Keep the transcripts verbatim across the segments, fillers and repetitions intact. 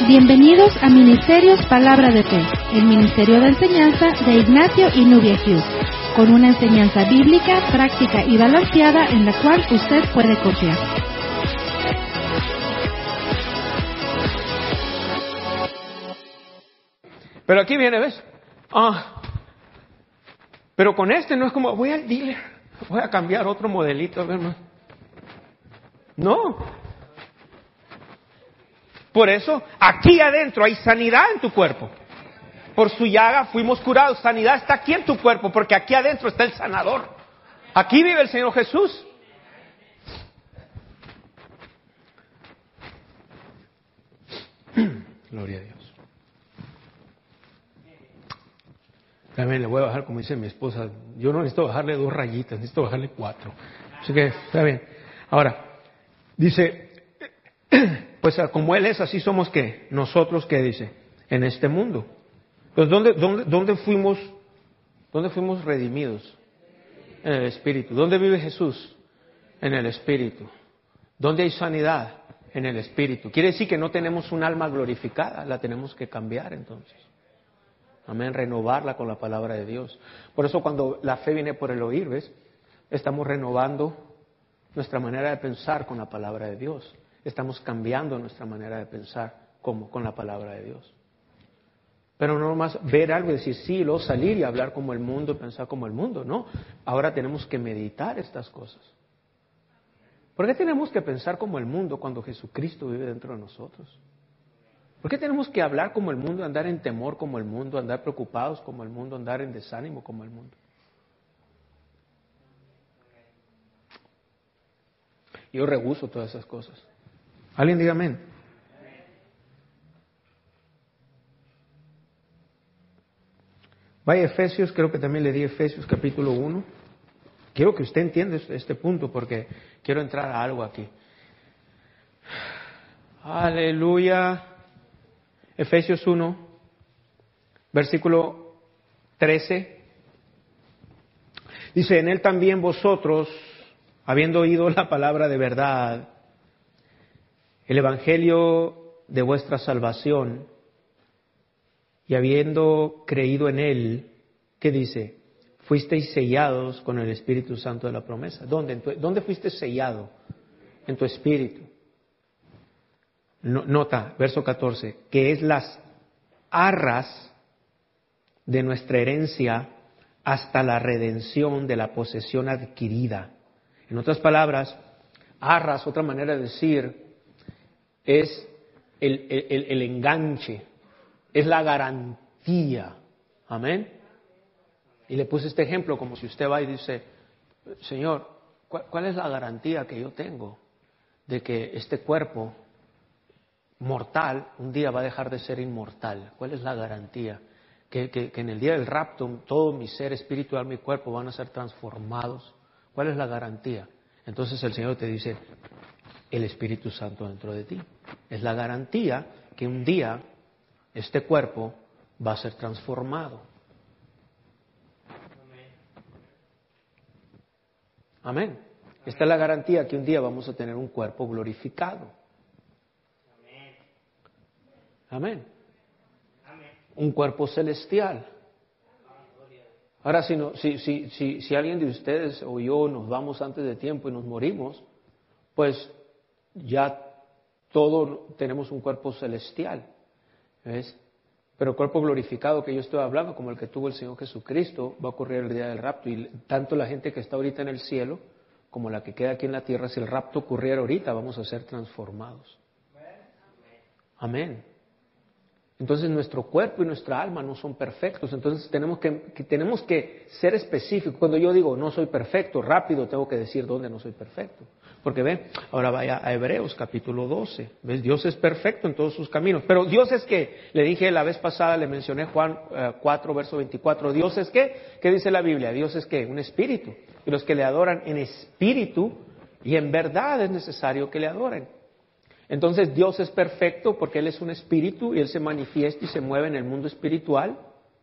Bienvenidos a Ministerios Palabra de Fe, el ministerio de enseñanza de Ignacio y Nubia Hughes, con una enseñanza bíblica, práctica y balanceada en la cual usted puede confiar. Pero aquí viene, ¿ves? Ah, pero con este no es como, voy al dealer, voy a cambiar otro modelito, hermano. No. Por eso, aquí adentro hay sanidad en tu cuerpo. Por su llaga fuimos curados. Sanidad está aquí en tu cuerpo, porque aquí adentro está el sanador. Aquí vive el Señor Jesús. Gloria a Dios. También le voy a bajar, como dice mi esposa, yo no necesito bajarle dos rayitas, necesito bajarle cuatro. Así que, está bien. Ahora, dice... Pues como Él es, así somos que nosotros, ¿qué dice? En este mundo. Pues ¿dónde, dónde, dónde fuimos, dónde fuimos redimidos? En el Espíritu. ¿Dónde vive Jesús? En el Espíritu. ¿Dónde hay sanidad? En el Espíritu. Quiere decir que no tenemos un alma glorificada, la tenemos que cambiar entonces. Amén, renovarla con la palabra de Dios. Por eso cuando la fe viene por el oír, ¿ves? Estamos renovando nuestra manera de pensar con la palabra de Dios. Estamos cambiando nuestra manera de pensar como con la palabra de Dios. Pero no nomás ver algo y decir sí, y luego salir y hablar como el mundo, pensar como el mundo. No, ahora tenemos que meditar estas cosas. ¿Por qué tenemos que pensar como el mundo cuando Jesucristo vive dentro de nosotros? ¿Por qué tenemos que hablar como el mundo, andar en temor como el mundo, andar preocupados como el mundo, andar en desánimo como el mundo? Yo rehúso todas esas cosas. ¿Alguien diga amén? Vaya Efesios, creo que también le di Efesios capítulo uno. Quiero que usted entienda este punto porque quiero entrar a algo aquí. Aleluya. Efesios uno, versículo trece. Dice, en él también vosotros, habiendo oído la palabra de verdad, el evangelio de vuestra salvación, y habiendo creído en él, ¿qué dice? Fuisteis sellados con el Espíritu Santo de la promesa. ¿Dónde? Tu, ¿Dónde fuiste sellado? En tu espíritu. No, nota, verso catorce, que es las arras de nuestra herencia hasta la redención de la posesión adquirida. En otras palabras, arras, otra manera de decir, es el, el, el enganche, es la garantía. Amén. Y le puse este ejemplo como si usted va y dice, Señor, ¿cuál, cuál es la garantía que yo tengo de que este cuerpo mortal un día va a dejar de ser inmortal? ¿Cuál es la garantía? Que, que, que en el día del rapto todo mi ser, espíritu, alma y cuerpo van a ser transformados. ¿Cuál es la garantía? Entonces el Señor te dice, el Espíritu Santo dentro de ti. Es la garantía que un día este cuerpo va a ser transformado. Amén. Esta es la garantía que un día vamos a tener un cuerpo glorificado. Amén. Un cuerpo celestial. Ahora, si, no, si, si, si, si alguien de ustedes o yo nos vamos antes de tiempo y nos morimos, pues ya todos tenemos un cuerpo celestial, ¿ves? Pero el cuerpo glorificado que yo estoy hablando, como el que tuvo el Señor Jesucristo, va a ocurrir el día del rapto. Y tanto la gente que está ahorita en el cielo, como la que queda aquí en la tierra, si el rapto ocurriera ahorita, vamos a ser transformados. Amén. Entonces nuestro cuerpo y nuestra alma no son perfectos, entonces tenemos que, que, tenemos que ser específicos. Cuando yo digo no soy perfecto, rápido tengo que decir dónde no soy perfecto. Porque ven, ahora vaya a Hebreos capítulo doce, ¿ves? Dios es perfecto en todos sus caminos, pero Dios es que, le dije la vez pasada, le mencioné Juan eh, cuatro, verso veinticuatro, Dios es que, ¿qué dice la Biblia? Dios es que, un espíritu, y los que le adoran en espíritu y en verdad es necesario que le adoren. Entonces Dios es perfecto porque Él es un espíritu y Él se manifiesta y se mueve en el mundo espiritual.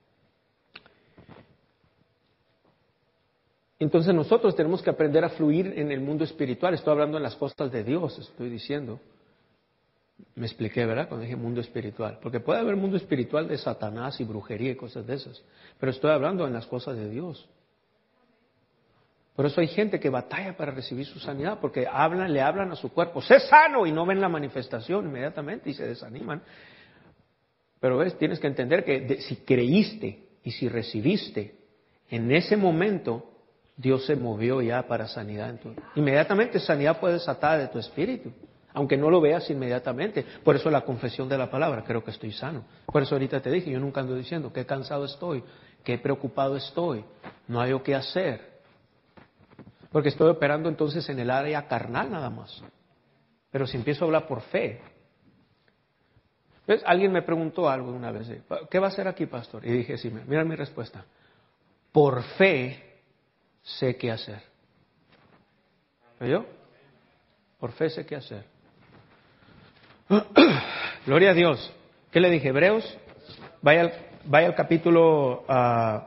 Entonces nosotros tenemos que aprender a fluir en el mundo espiritual. Estoy hablando en las cosas de Dios, estoy diciendo. Me expliqué, ¿verdad? Cuando dije mundo espiritual. Porque puede haber mundo espiritual de Satanás y brujería y cosas de esas. Pero estoy hablando en las cosas de Dios. Por eso hay gente que batalla para recibir su sanidad, porque hablan, le hablan a su cuerpo, sé sano, y no ven la manifestación inmediatamente y se desaniman. Pero ves, tienes que entender que de, si creíste y si recibiste, en ese momento Dios se movió ya para sanidad. En tu, inmediatamente sanidad fue desatada de tu espíritu, aunque no lo veas inmediatamente. Por eso la confesión de la palabra, creo que estoy sano. Por eso ahorita te dije, yo nunca ando diciendo qué cansado estoy, qué preocupado estoy, no hay o qué hacer. Porque estoy operando entonces en el área carnal nada más. Pero si empiezo a hablar por fe. ¿Ves? Alguien me preguntó algo una vez. ¿Qué va a hacer aquí, pastor? Y dije, sí, mira mi respuesta. Por fe sé qué hacer. ¿Oyó? Por fe sé qué hacer. Gloria a Dios. ¿Qué le dije? Hebreos. Vaya al, vaya al capítulo uh,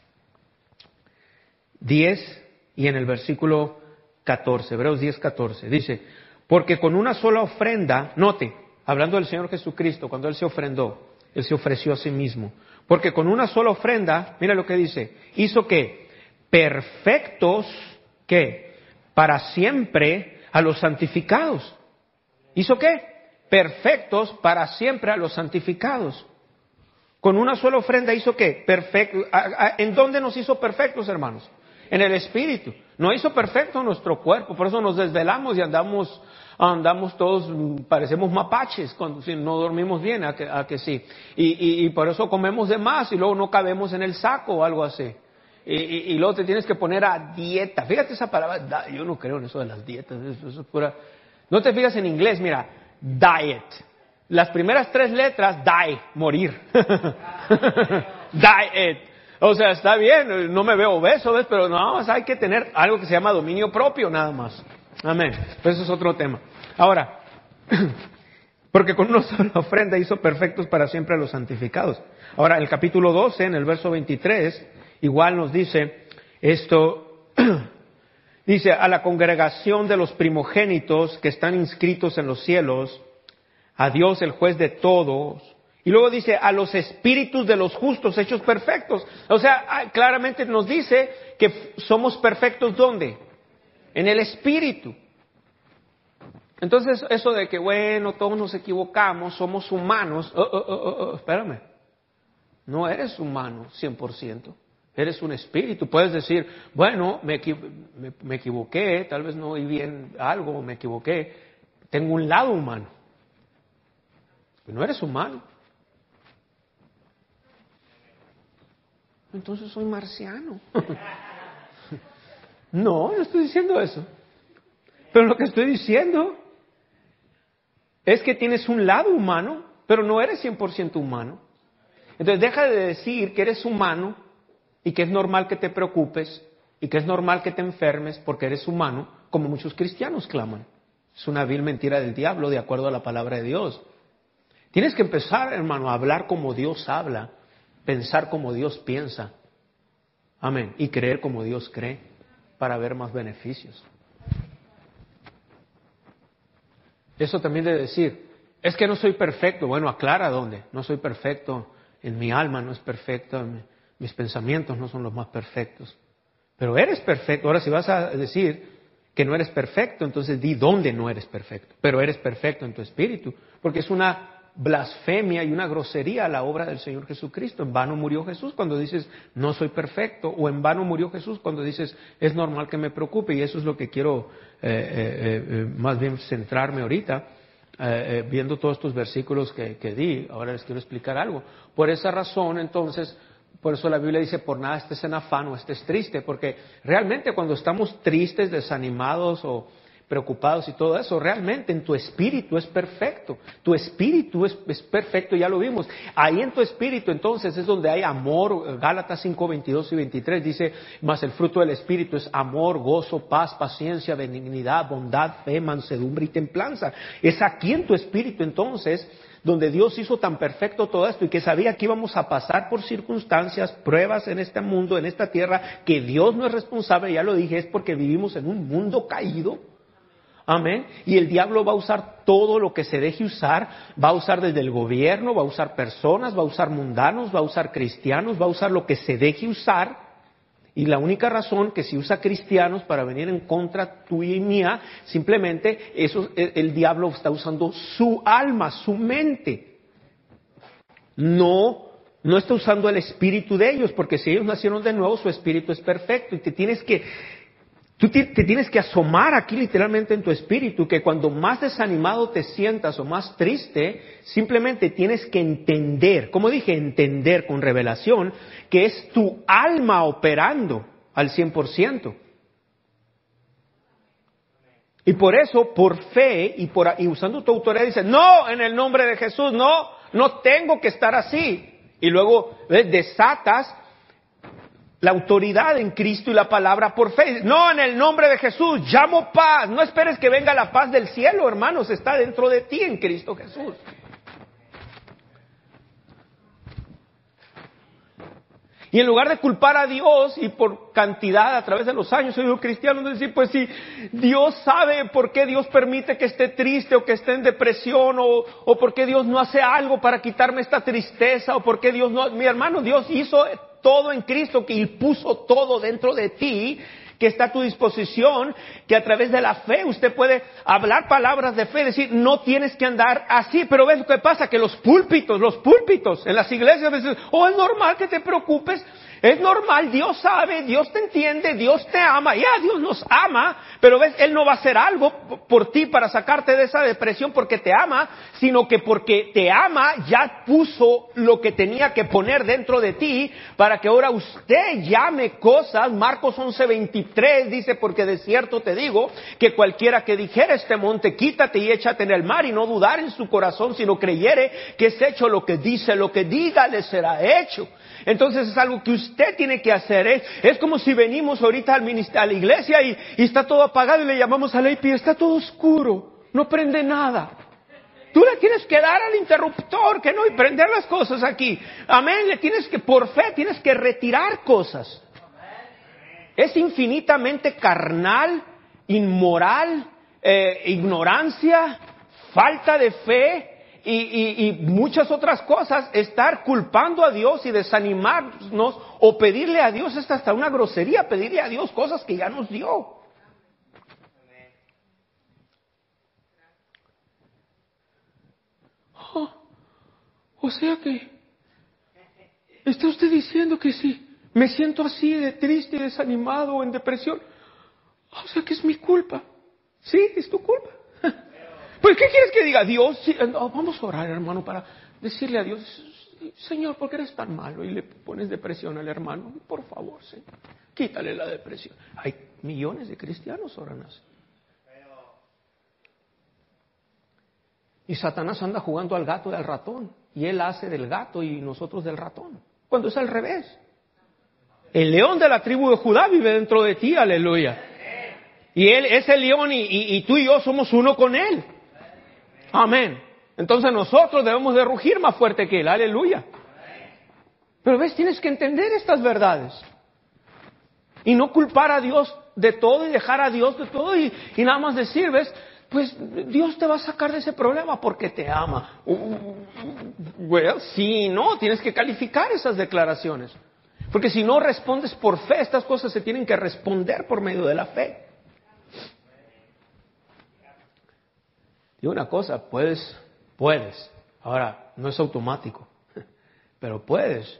diez. Y en el versículo catorce, Hebreos diez, catorce, dice, porque con una sola ofrenda, note, hablando del Señor Jesucristo, cuando Él se ofrendó, Él se ofreció a sí mismo, porque con una sola ofrenda, mira lo que dice, hizo que perfectos, ¿qué? Para siempre a los santificados. ¿Hizo qué? Perfectos para siempre a los santificados. Con una sola ofrenda hizo qué? Perfecto. ¿En dónde nos hizo perfectos, hermanos? En el espíritu. No hizo perfecto nuestro cuerpo, por eso nos desvelamos y andamos andamos todos, parecemos mapaches cuando si no dormimos bien, a que, a que sí. Y, y, y por eso comemos de más y luego no cabemos en el saco o algo así. Y, y, y luego te tienes que poner a dieta. Fíjate esa palabra, yo no creo en eso de las dietas, eso, eso es pura... No te fijas en inglés, mira, diet. Las primeras tres letras, die, morir. Diet. O sea, está bien, no me veo obeso, ¿ves? Pero no, hay que tener algo que se llama dominio propio, nada más. Amén. Pero eso es otro tema. Ahora, porque con una sola ofrenda hizo perfectos para siempre a los santificados. Ahora, el capítulo doce, en el verso veintitrés, igual nos dice esto, dice, a la congregación de los primogénitos que están inscritos en los cielos, a Dios el juez de todos. Y luego dice, a los espíritus de los justos hechos perfectos. O sea, claramente nos dice que somos perfectos, ¿dónde? En el espíritu. Entonces, eso de que, bueno, todos nos equivocamos, somos humanos. Oh, oh, oh, oh, espérame. No eres humano cien por ciento. Eres un espíritu. Puedes decir, bueno, me, me, me equivoqué, tal vez no oí bien algo, me equivoqué. Tengo un lado humano. Pero no eres humano. Entonces soy marciano. No, no estoy diciendo eso. Pero lo que estoy diciendo es que tienes un lado humano, pero no eres cien por ciento humano. Entonces deja de decir que eres humano y que es normal que te preocupes y que es normal que te enfermes porque eres humano, como muchos cristianos claman. Es una vil mentira del diablo de acuerdo a la palabra de Dios. Tienes que empezar, hermano, a hablar como Dios habla. Pensar como Dios piensa, amén, y creer como Dios cree, para ver más beneficios. Eso también de decir, es que no soy perfecto, bueno, aclara dónde, no soy perfecto, en mi alma no es perfecto, en mi, mis pensamientos no son los más perfectos, pero eres perfecto. Ahora si vas a decir que no eres perfecto, entonces di dónde no eres perfecto, pero eres perfecto en tu espíritu, porque es una blasfemia y una grosería a la obra del Señor Jesucristo. En vano murió Jesús cuando dices no soy perfecto, o en vano murió Jesús cuando dices es normal que me preocupe. Y eso es lo que quiero eh, eh, eh, más bien centrarme ahorita, eh, eh, viendo todos estos versículos que, que di. Ahora les quiero explicar algo. Por esa razón, entonces, por eso la Biblia dice, por nada estés en afán o estés triste, porque realmente cuando estamos tristes, desanimados o preocupados y todo eso, realmente en tu espíritu es perfecto. Tu espíritu es, es perfecto, ya lo vimos. Ahí en tu espíritu entonces es donde hay amor. Gálatas cinco, veintidós y veintitrés dice, mas el fruto del espíritu es amor, gozo, paz, paciencia, benignidad, bondad, fe, mansedumbre y templanza. Es aquí en tu espíritu entonces donde Dios hizo tan perfecto todo esto y que sabía que íbamos a pasar por circunstancias, pruebas en este mundo, en esta tierra, que Dios no es responsable, ya lo dije, es porque vivimos en un mundo caído. Amén. Y el diablo va a usar todo lo que se deje usar, va a usar desde el gobierno, va a usar personas, va a usar mundanos, va a usar cristianos, va a usar lo que se deje usar. Y la única razón que si usa cristianos para venir en contra tuya y mía, simplemente eso, el, el diablo está usando su alma, su mente. No, no está usando el espíritu de ellos, porque si ellos nacieron de nuevo, su espíritu es perfecto y te tienes que... Tú te, te tienes que asomar aquí literalmente en tu espíritu, que cuando más desanimado te sientas o más triste, simplemente tienes que entender, como dije, entender con revelación, que es tu alma operando al cien por ciento. Y por eso, por fe y, por, y usando tu autoridad, dices, no, en el nombre de Jesús, no, no tengo que estar así. Y luego ¿ves? Desatas la autoridad en Cristo y la palabra por fe. No, en el nombre de Jesús, llamo paz. No esperes que venga la paz del cielo, hermanos. Está dentro de ti en Cristo Jesús. Y en lugar de culpar a Dios y por cantidad a través de los años, soy cristiano, decir, pues si Dios sabe por qué Dios permite que esté triste o que esté en depresión o, o por qué Dios no hace algo para quitarme esta tristeza o por qué Dios no... Mi hermano, Dios hizo todo en Cristo, que Él puso todo dentro de ti, que está a tu disposición, que a través de la fe usted puede hablar palabras de fe, decir, no tienes que andar así. Pero ves lo que pasa, que los púlpitos, los púlpitos en las iglesias a veces, oh, es normal que te preocupes, es normal, Dios sabe, Dios te entiende, Dios te ama, ya Dios nos ama, pero ves, Él no va a hacer algo por ti para sacarte de esa depresión porque te ama, sino que porque te ama ya puso lo que tenía que poner dentro de ti para que ahora usted llame cosas. Marcos once veintitrés dice, porque de cierto te digo que cualquiera que dijera este monte, quítate y échate en el mar, y no dudar en su corazón, sino creyere que es hecho lo que dice, lo que diga le será hecho. Entonces es algo que usted tiene que hacer. Es, es como si venimos ahorita al minister, a la iglesia y, y está todo apagado y le llamamos a la I P, está todo oscuro, no prende nada. Tú le tienes que dar al interruptor, que no, y prender las cosas aquí. Amén, le tienes que, por fe, tienes que retirar cosas. Es infinitamente carnal, inmoral, eh, ignorancia, falta de fe. Y, y, y muchas otras cosas, estar culpando a Dios y desanimarnos o pedirle a Dios, es hasta una grosería pedirle a Dios cosas que ya nos dio. Oh, o sea que está usted diciendo que si me siento así de triste, desanimado o en depresión, o sea que es mi culpa. Sí, es tu culpa. Pues, ¿qué quieres que diga? Dios, sí, no, vamos a orar, hermano, para decirle a Dios, Señor, ¿por qué eres tan malo? Y le pones depresión al hermano. Por favor, Señor, quítale la depresión. Hay millones de cristianos oran así. Y Satanás anda jugando al gato y al ratón. Y él hace del gato y nosotros del ratón. Cuando es al revés. El león de la tribu de Judá vive dentro de ti, aleluya. Y él es el león y, y, y tú y yo somos uno con él. Amén. Entonces nosotros debemos de rugir más fuerte que él. Aleluya. Pero ves, tienes que entender estas verdades. Y no culpar a Dios de todo y dejar a Dios de todo y, y nada más decir, ves, pues Dios te va a sacar de ese problema porque te ama. Uh, well, sí, no, tienes que calificar esas declaraciones. Porque si no respondes por fe, estas cosas se tienen que responder por medio de la fe. Y una cosa, puedes, puedes, ahora no es automático, pero puedes.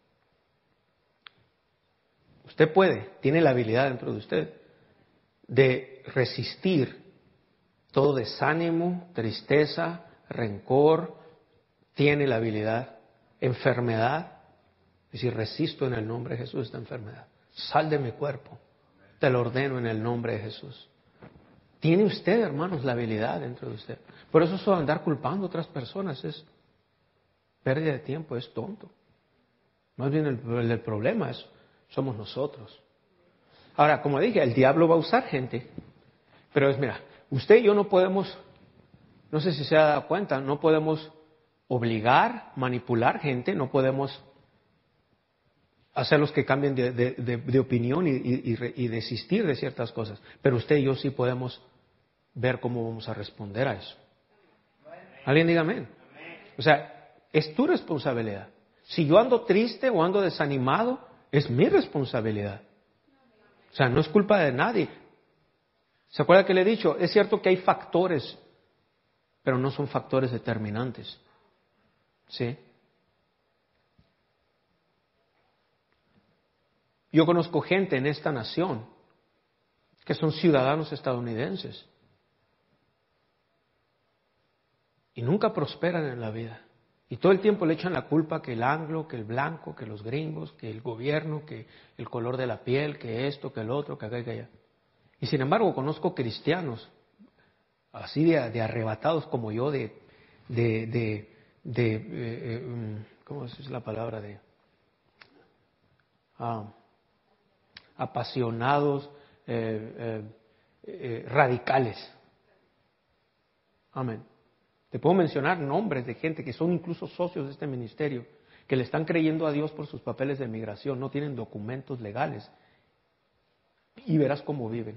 Usted puede, tiene la habilidad dentro de usted de resistir todo desánimo, tristeza, rencor, tiene la habilidad, enfermedad, es decir, resisto en el nombre de Jesús esta enfermedad, sal de mi cuerpo, te lo ordeno en el nombre de Jesús. Tiene usted, hermanos, la habilidad dentro de usted. Por eso eso de andar culpando a otras personas es pérdida de tiempo, es tonto. Más bien el, el problema es, somos nosotros. Ahora, como dije, el diablo va a usar gente. Pero es, mira, usted y yo no podemos, no sé si se ha dado cuenta, no podemos obligar, manipular gente, no podemos hacerlos que cambien de, de, de, de opinión y, y, y desistir de ciertas cosas. Pero usted y yo sí podemos ver cómo vamos a responder a eso. Alguien diga amén. O sea, es tu responsabilidad. Si yo ando triste o ando desanimado, es mi responsabilidad. O sea, no es culpa de nadie. ¿Se acuerda que le he dicho? Es cierto que hay factores, pero no son factores determinantes. ¿Sí? Yo conozco gente en esta nación que son ciudadanos estadounidenses y nunca prosperan en la vida. Y todo el tiempo le echan la culpa que el anglo, que el blanco, que los gringos, que el gobierno, que el color de la piel, que esto, que el otro, que acá y que allá. Y sin embargo conozco cristianos así de, de arrebatados como yo, de, de, de, de eh, eh, ¿cómo es la palabra? De ah, apasionados, eh, eh, eh, radicales. Amén. Te puedo mencionar nombres de gente que son incluso socios de este ministerio, que le están creyendo a Dios por sus papeles de migración, no tienen documentos legales. Y verás cómo viven.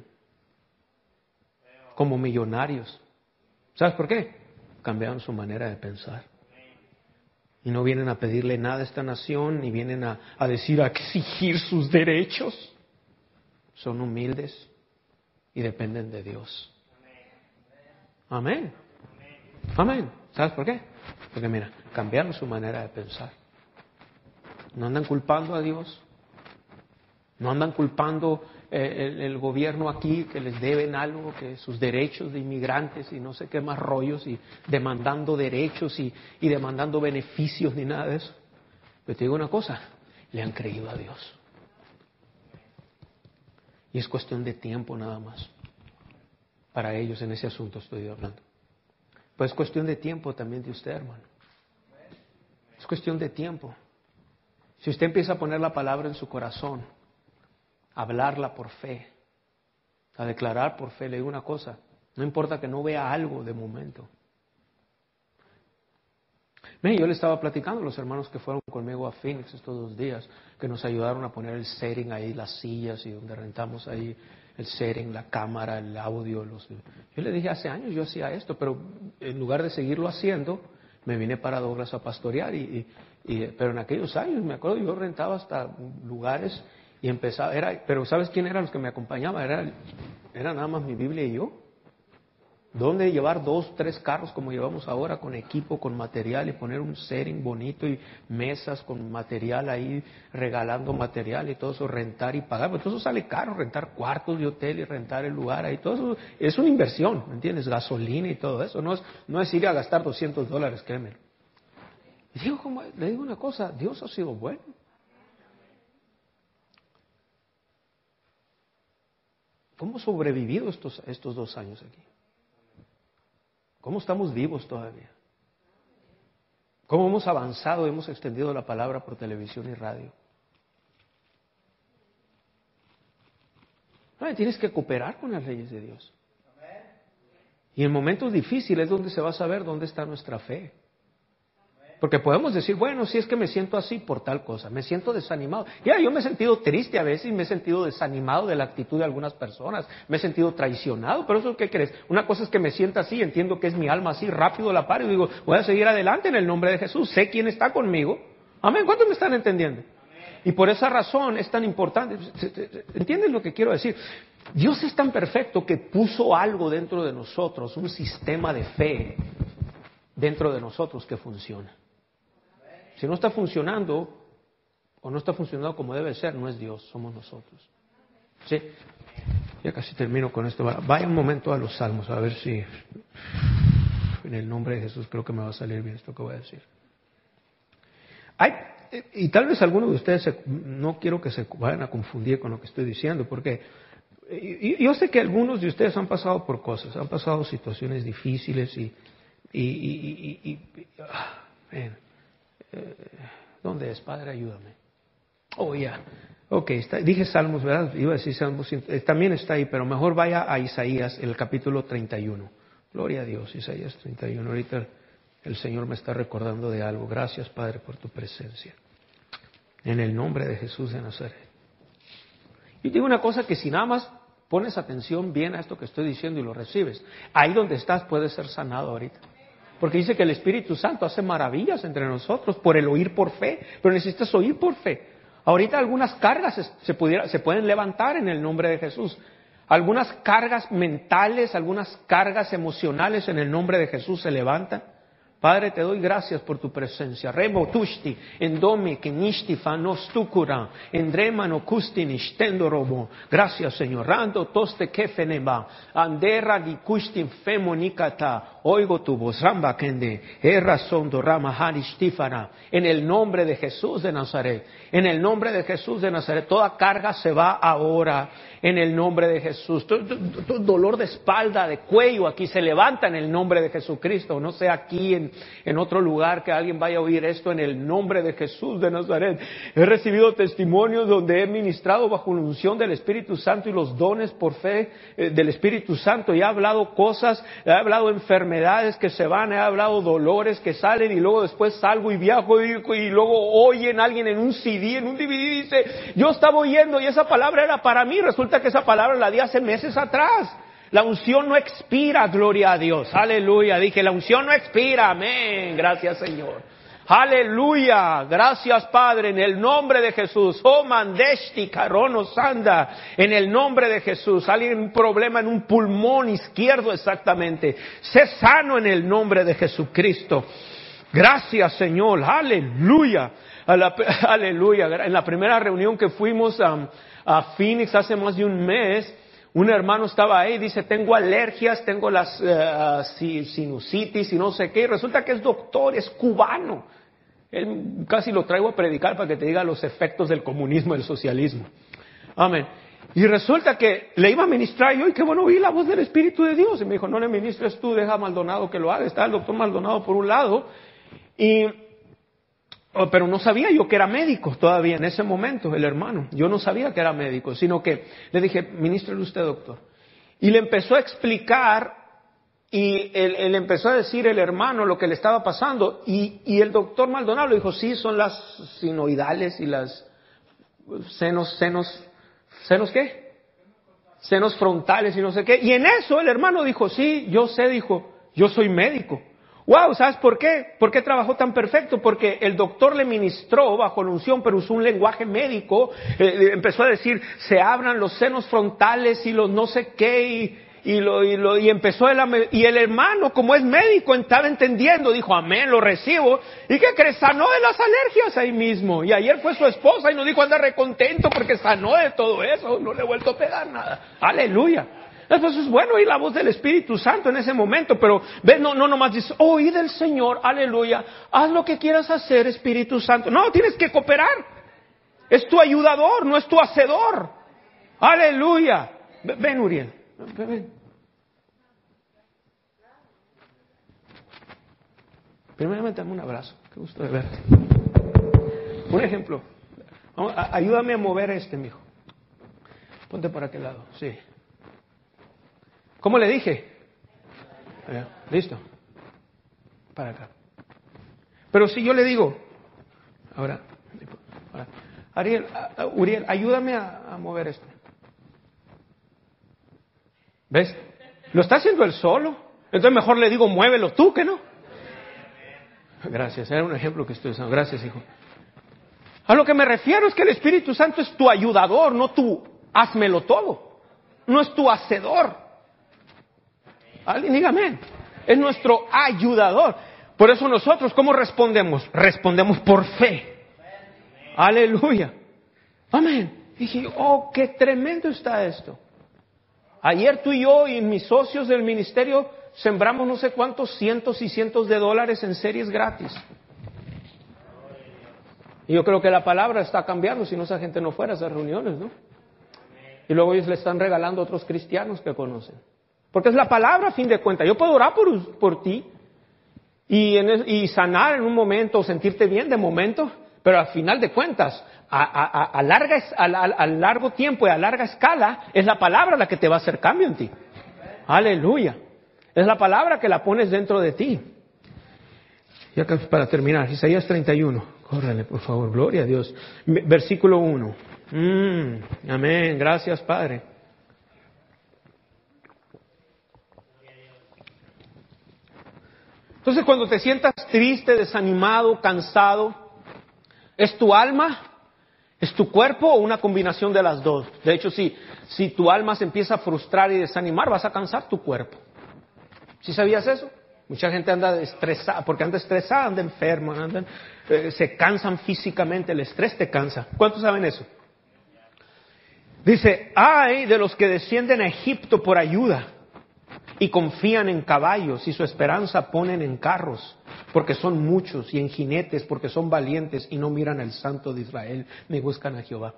Como millonarios. ¿Sabes por qué? Cambiaron su manera de pensar. Y no vienen a pedirle nada a esta nación, ni vienen a, a decir, a exigir sus derechos. Son humildes y dependen de Dios. Amén. Amén. ¿Sabes por qué? Porque mira, cambiaron su manera de pensar. No andan culpando a Dios. No andan culpando eh, el, el gobierno aquí que les deben algo, que sus derechos de inmigrantes y no sé qué más rollos, y demandando derechos y, y demandando beneficios ni nada de eso. Pero te digo una cosa, le han creído a Dios. Y es cuestión de tiempo nada más. Para ellos en ese asunto estoy hablando. Pues es cuestión de tiempo también de usted, hermano. Es cuestión de tiempo. Si usted empieza a poner la palabra en su corazón, a hablarla por fe, a declarar por fe, le digo una cosa, no importa que no vea algo de momento. Mire, yo le estaba platicando a los hermanos que fueron conmigo a Phoenix estos dos días, que nos ayudaron a poner el setting ahí, las sillas y donde rentamos ahí el setting, la cámara, el audio. Los... Yo le dije, hace años yo hacía esto, pero en lugar de seguirlo haciendo, me vine para Douglas a pastorear. Y, y, y, pero en aquellos años, me acuerdo, yo rentaba hasta lugares y empezaba, era, pero ¿sabes quién eran los que me acompañaban? Era, era nada más mi Biblia y yo. ¿Dónde llevar dos, tres carros como llevamos ahora, con equipo, con material, y poner un setting bonito y mesas con material ahí, regalando material y todo eso, rentar y pagar? Pues todo eso sale caro, rentar cuartos de hotel y rentar el lugar ahí, todo eso es una inversión, ¿me entiendes? Gasolina y todo eso, no es, no es ir a gastar doscientos dólares, créeme. Y digo, como, le digo una cosa, Dios ha sido bueno. ¿Cómo hemos sobrevivido estos, estos dos años aquí? ¿Cómo estamos vivos todavía? ¿Cómo hemos avanzado, hemos extendido la palabra por televisión y radio? No, tienes que cooperar con las leyes de Dios. Y en momentos difíciles es donde se va a saber dónde está nuestra fe. Porque podemos decir, bueno, si es que me siento así por tal cosa, me siento desanimado. Ya, yo me he sentido triste a veces, me he sentido desanimado de la actitud de algunas personas, me he sentido traicionado, pero eso, ¿qué crees? Una cosa es que me sienta así, entiendo que es mi alma así, rápido la paro y digo, voy a seguir adelante en el nombre de Jesús, sé quién está conmigo. Amén, ¿cuántos me están entendiendo? Y por esa razón es tan importante, ¿entiendes lo que quiero decir? Dios es tan perfecto que puso algo dentro de nosotros, un sistema de fe dentro de nosotros que funciona. Si no está funcionando, o no está funcionando como debe ser, no es Dios, somos nosotros. ¿Sí? Ya casi termino con esto. Vaya un momento a los salmos, a ver si en el nombre de Jesús creo que me va a salir bien esto que voy a decir. Hay, y tal vez algunos de ustedes, se, no quiero que se vayan a confundir con lo que estoy diciendo, porque yo sé que algunos de ustedes han pasado por cosas, han pasado situaciones difíciles y... y, y, y, y ah, man, ¿dónde es? Padre, ayúdame. Oh, ya. Yeah. Ok, está, dije Salmos, ¿verdad? Iba a decir Salmos, también está ahí, pero mejor vaya a Isaías, el capítulo treinta y uno. Gloria a Dios, Isaías treinta y uno. Ahorita el Señor me está recordando de algo. Gracias, Padre, por tu presencia. En el nombre de Jesús de Nazaret. Y digo una cosa, que si nada más pones atención bien a esto que estoy diciendo y lo recibes, ahí donde estás puedes ser sanado ahorita. Porque dice que el Espíritu Santo hace maravillas entre nosotros por el oír por fe, pero necesitas oír por fe. Ahorita algunas cargas se, se, pudiera, se pueden levantar en el nombre de Jesús. Algunas cargas mentales, algunas cargas emocionales en el nombre de Jesús se levantan. Padre, te doy gracias por tu presencia. Rebo tushti, endome kenishti fanos tukura, endremano kusti nishtendo robo. Gracias, Señor. Rando toste kefeneba, andera di kushti femonikata, oigo tu voz, ramba kende, erra sondo rama haristifara. En el nombre de Jesús de Nazaret, en el nombre de Jesús de Nazaret, toda carga se va ahora. En el nombre de Jesús. Todo, todo, todo dolor de espalda, de cuello, aquí se levanta en el nombre de Jesucristo. No sea aquí en, en otro lugar que alguien vaya a oír esto en el nombre de Jesús de Nazaret. He recibido testimonios donde he ministrado bajo la unción del Espíritu Santo y los dones por fe eh, del Espíritu Santo. Y he hablado cosas, he hablado enfermedades que se van, he hablado dolores que salen y luego después salgo y viajo y, y luego oyen a alguien en un C D, en un D V D y dice, yo estaba oyendo y esa palabra era para mí. Resulta que esa palabra la di hace meses atrás. La unción no expira, gloria a Dios. Aleluya. Dije, la unción no expira. Amén. Gracias, Señor. Aleluya. Gracias, Padre. En el nombre de Jesús. Oh, mandeshti, carono, sanda. En el nombre de Jesús. Alguien un problema en un pulmón izquierdo exactamente. Sé sano en el nombre de Jesucristo. Gracias, Señor. Aleluya. Aleluya. En la primera reunión que fuimos a a Phoenix hace más de un mes, un hermano estaba ahí y dice, tengo alergias, tengo las uh, sinusitis y no sé qué, y resulta que es doctor, es cubano. Él casi lo traigo a predicar para que te diga los efectos del comunismo y del socialismo. Amén. Y resulta que le iba a ministrar yo, y qué bueno, oí la voz del Espíritu de Dios. Y me dijo, no le ministres tú, deja a Maldonado que lo haga. Está el doctor Maldonado por un lado, y pero no sabía yo que era médico todavía en ese momento, el hermano. Yo no sabía que era médico, sino que le dije, ministrele usted, doctor. Y le empezó a explicar, y él, él empezó a decir el hermano lo que le estaba pasando, y, y el doctor Maldonado le dijo, sí, son las sinoidales y las senos, senos, ¿senos qué? Senos frontales y no sé qué. Y en eso el hermano dijo, sí, yo sé, dijo, yo soy médico. Wow, ¿sabes por qué? ¿Por qué trabajó tan perfecto? Porque el doctor le ministró bajo la unción, pero usó un lenguaje médico, eh, empezó a decir, se abran los senos frontales y los no sé qué, y, y, lo, y, lo, y empezó el, y el hermano, como es médico, estaba entendiendo, dijo, amén, lo recibo, y ¿qué crees? Sanó de las alergias ahí mismo, y ayer fue su esposa y nos dijo, anda recontento porque sanó de todo eso, no le he vuelto a pegar nada, aleluya. Entonces es bueno oír la voz del Espíritu Santo en ese momento, pero ve, no, no nomás dices, oí del Señor, aleluya, haz lo que quieras hacer, Espíritu Santo. No, tienes que cooperar. Es tu ayudador, no es tu hacedor. Aleluya. Ven, Uriel. Ven, ven. Primeramente dame un abrazo. Qué gusto de verte. Un ejemplo. Ayúdame a mover este, mijo. Ponte por aquel lado, sí. ¿Cómo le dije? Listo. Para acá. Pero si yo le digo, ahora, ahora Ariel, Uriel, ayúdame a, a mover esto. ¿Ves? Lo está haciendo él solo. Entonces mejor le digo, muévelo tú, ¿que no? Gracias, era un ejemplo que estoy usando. Gracias, hijo. A lo que me refiero es que el Espíritu Santo es tu ayudador, no tú házmelo todo. No es tu hacedor. Alguien diga amén. Es nuestro ayudador. Por eso nosotros, ¿cómo respondemos? Respondemos por fe. Aleluya. Amén. Dije, oh, qué tremendo está esto. Ayer tú y yo y mis socios del ministerio sembramos no sé cuántos cientos y cientos de dólares en series gratis. Y yo creo que la palabra está cambiando, si no esa gente no fuera a esas reuniones, ¿no? Y luego ellos le están regalando a otros cristianos que conocen. Porque es la palabra a fin de cuentas. Yo puedo orar por, por ti y, en, y sanar en un momento, sentirte bien de momento, pero al final de cuentas, a, a, a, larga, a, a, a largo tiempo y a larga escala, es la palabra la que te va a hacer cambio en ti. Aleluya. Es la palabra que la pones dentro de ti. Y acá para terminar, Isaías treinta y uno. Córrele, por favor, gloria a Dios. Versículo uno. Mm, amén, gracias, Padre. Entonces cuando te sientas triste, desanimado, cansado, ¿es tu alma? ¿Es tu cuerpo o una combinación de las dos? De hecho, si, si tu alma se empieza a frustrar y desanimar, vas a cansar tu cuerpo. ¿Sí sabías eso? Mucha gente anda estresada, porque anda estresada, anda enferma, andan, eh, se cansan físicamente, el estrés te cansa. ¿Cuántos saben eso? Dice, ay de los que descienden a Egipto por ayuda y confían en caballos y su esperanza ponen en carros, porque son muchos, y en jinetes, porque son valientes y no miran al Santo de Israel, ni buscan a Jehová.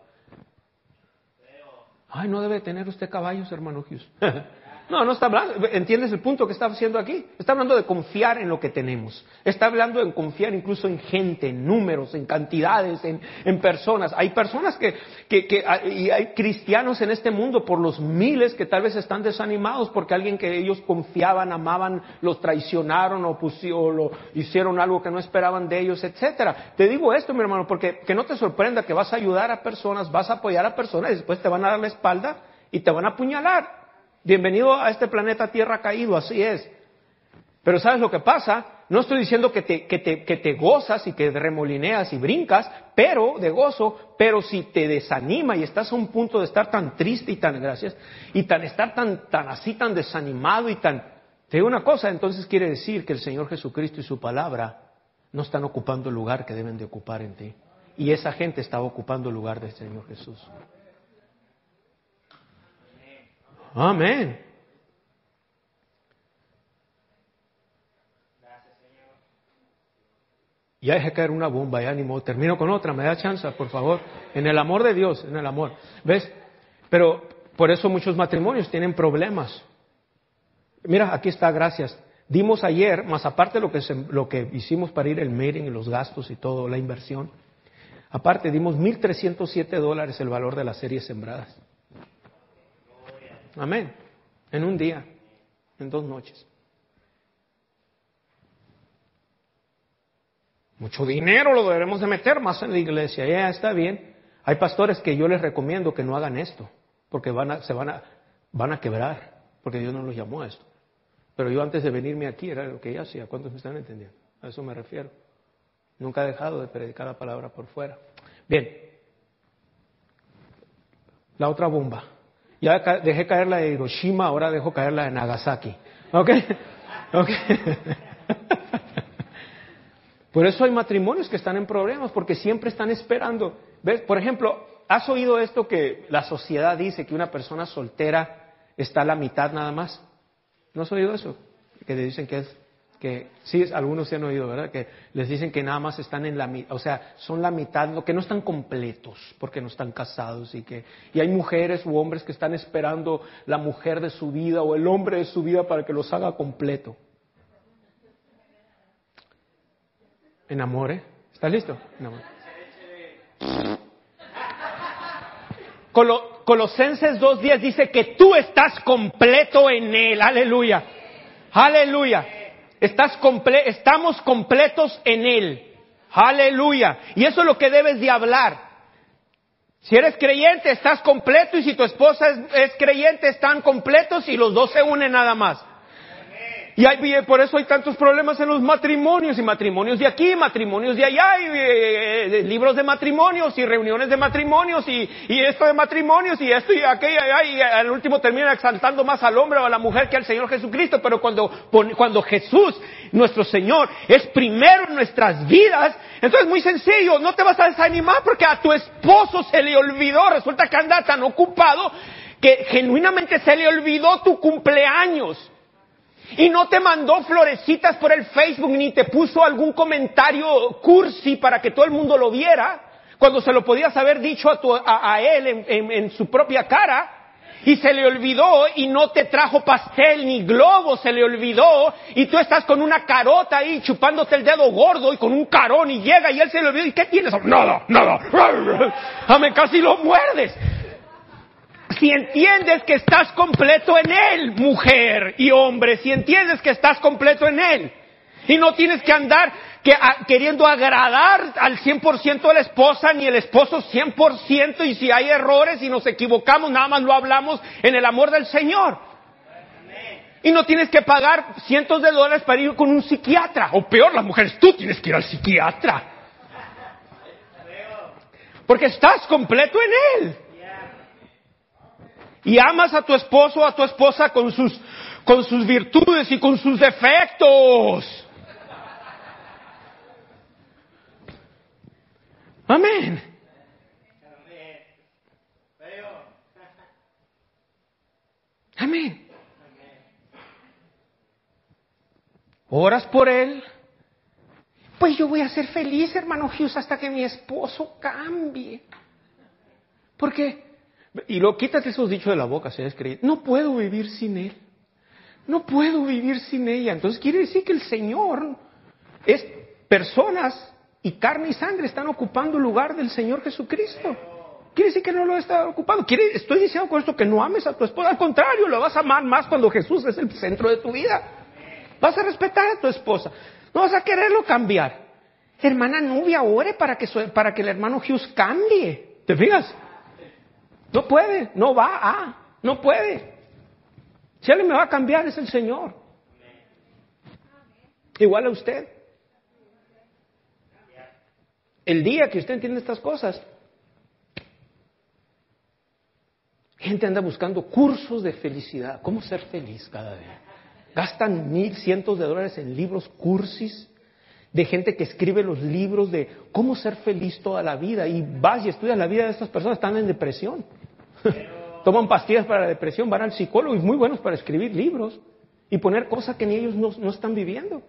Ay, no debe tener usted caballos, hermano Hughes. No, no está hablando, ¿entiendes el punto que está haciendo aquí? Está hablando de confiar en lo que tenemos. Está hablando de confiar incluso en gente, en números, en cantidades, en, en personas. Hay personas que, que, que, y hay cristianos en este mundo por los miles que tal vez están desanimados porque alguien que ellos confiaban, amaban, los traicionaron o, pusieron, o lo, hicieron algo que no esperaban de ellos, etcétera. Te digo esto, mi hermano, porque que no te sorprenda que vas a ayudar a personas, vas a apoyar a personas y después te van a dar la espalda y te van a apuñalar. Bienvenido a este planeta Tierra caído, así es. Pero ¿sabes lo que pasa? No estoy diciendo que te, que te, que te gozas y que remolineas y brincas, pero de gozo, pero si te desanima y estás a un punto de estar tan triste y tan, gracias, y tan estar tan, tan así, tan desanimado y tan, te digo una cosa, entonces quiere decir que el Señor Jesucristo y su palabra no están ocupando el lugar que deben de ocupar en ti. Y esa gente está ocupando el lugar del Señor Jesús. Amén. Ya dejé caer una bomba, ya ni modo. Termino con otra, me da chance, por favor. En el amor de Dios, en el amor. ¿Ves? Pero por eso muchos matrimonios tienen problemas. Mira, aquí está, gracias. Dimos ayer, más aparte de lo que, se, lo que hicimos para ir al meeting y los gastos y todo, la inversión. Aparte, dimos mil trescientos siete dólares el valor de las series sembradas. Amén. En un día, en dos noches. Mucho dinero lo debemos de meter más en la iglesia. Ya está bien. Hay pastores que yo les recomiendo que no hagan esto, porque van a, se van a, van a quebrar, porque Dios no los llamó a esto. Pero yo antes de venirme aquí era lo que yo hacía. ¿Cuántos me están entendiendo? A eso me refiero. Nunca he dejado de predicar la palabra por fuera. Bien. La otra bomba. Ya dejé caer la de Hiroshima, ahora dejo caer la de Nagasaki. ¿Ok? ¿Ok? Por eso hay matrimonios que están en problemas, porque siempre están esperando. ¿Ves? Por ejemplo, ¿has oído esto que la sociedad dice que una persona soltera está a la mitad nada más? ¿No has oído eso? Que le dicen que es, que sí, algunos se han oído, ¿verdad? Que les dicen que nada más están en la mitad, o sea, son la mitad, que no están completos, porque no están casados y que, y hay mujeres u hombres que están esperando la mujer de su vida o el hombre de su vida para que los haga completo. Enamore. ¿Estás listo? Enamore. Colo, Colosenses dos diez dice que tú estás completo en Él. Aleluya. Aleluya. Estás comple- estamos completos en Él. Aleluya. Y eso es lo que debes de hablar. Si eres creyente, estás completo, y si tu esposa es, es creyente, están completos y los dos se unen nada más. Y hay, por eso hay tantos problemas en los matrimonios, y matrimonios de aquí, matrimonios de allá, y eh, libros de matrimonios, y reuniones de matrimonios, y, y esto de matrimonios, y esto y aquello, y, y al último terminan exaltando más al hombre o a la mujer que al Señor Jesucristo. Pero cuando, cuando Jesús, nuestro Señor, es primero en nuestras vidas, entonces es muy sencillo, no te vas a desanimar porque a tu esposo se le olvidó, resulta que anda tan ocupado que genuinamente se le olvidó tu cumpleaños. Y no te mandó florecitas por el Facebook, ni te puso algún comentario cursi para que todo el mundo lo viera, cuando se lo podías haber dicho a, tu, a, a él en, en, en su propia cara. Y se le olvidó, y no te trajo pastel ni globo, se le olvidó, y tú estás con una carota ahí chupándote el dedo gordo y con un carón, y llega y él se le olvidó. ¿Y qué tienes? Nada, nada. Amén, casi lo muerdes. Si entiendes que estás completo en Él, mujer y hombre, si entiendes que estás completo en Él, y no tienes que andar que, a, queriendo agradar al cien por ciento de la esposa, ni el esposo cien por ciento, y si hay errores y nos equivocamos, nada más lo hablamos en el amor del Señor. Y no tienes que pagar cientos de dólares para ir con un psiquiatra. O peor, las mujeres, tú tienes que ir al psiquiatra. Porque estás completo en Él. Y amas a tu esposo o a tu esposa con sus, con sus virtudes y con sus defectos. Amén. Amén. Oras por él. Pues yo voy a ser feliz, hermano Hughes, hasta que mi esposo cambie. Porque, y lo quítate esos dichos de la boca, si eres creyente. No puedo vivir sin él. No puedo vivir sin ella. Entonces quiere decir que el Señor es personas y carne y sangre están ocupando el lugar del Señor Jesucristo. Quiere decir que no lo está ocupando. Quiere, estoy diciendo con esto que no ames a tu esposa. Al contrario, lo vas a amar más cuando Jesús es el centro de tu vida. Vas a respetar a tu esposa. No vas a quererlo cambiar. Hermana Nubia, ore para que, para que el hermano Hughes cambie. ¿Te fijas? No puede, no va a, no puede. Si alguien me va a cambiar es el Señor. Igual a usted. El día que usted entiende estas cosas, gente anda buscando cursos de felicidad. ¿Cómo ser feliz cada día? Gastan mil, cientos de dólares en libros, cursis, de gente que escribe los libros de cómo ser feliz toda la vida. Y vas y estudias la vida de estas personas, están en depresión. Toman pastillas para la depresión, van al psicólogo y muy buenos para escribir libros y poner cosas que ni ellos no, no están viviendo.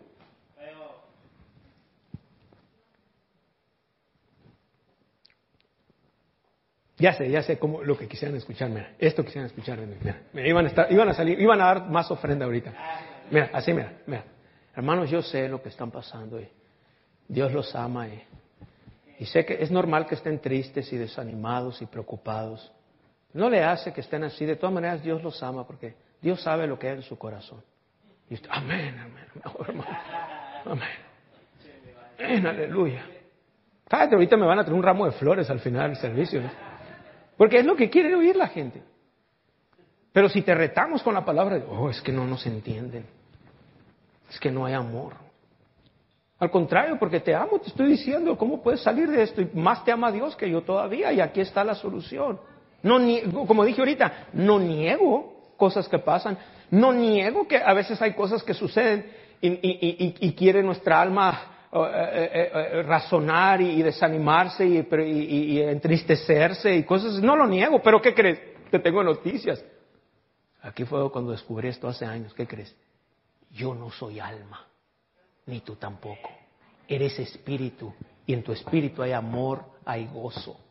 Ya sé, ya sé cómo lo que quisieran escuchar, mira, esto quisieran escuchar, mira, mira, iban a estar, iban a salir, iban a dar más ofrenda ahorita. Mira, así, mira, mira. Hermanos, yo sé lo que están pasando y Dios los ama y, y sé que es normal que estén tristes y desanimados y preocupados. No le hace que estén así, de todas maneras Dios los ama porque Dios sabe lo que hay en su corazón. Y usted, amén, amén, hermano, amén, amén, aleluya. Cállate, ahorita me van a traer un ramo de flores al final del servicio, ¿no? Porque es lo que quiere oír la gente. Pero si te retamos con la palabra, oh, es que no nos entienden. Es que no hay amor. Al contrario, porque te amo, te estoy diciendo cómo puedes salir de esto. Y más te ama Dios que yo todavía. Y aquí está la solución. No niego, como dije ahorita, no niego cosas que pasan. No niego que a veces hay cosas que suceden y, y, y, y quiere nuestra alma Uh, eh, eh, eh, razonar y, y desanimarse y, y, y entristecerse y cosas. No lo niego, pero ¿qué crees? Te tengo noticias. Aquí fue cuando descubrí esto hace años. ¿Qué crees? Yo no soy alma, ni tú tampoco. Eres espíritu y en tu espíritu hay amor, hay gozo.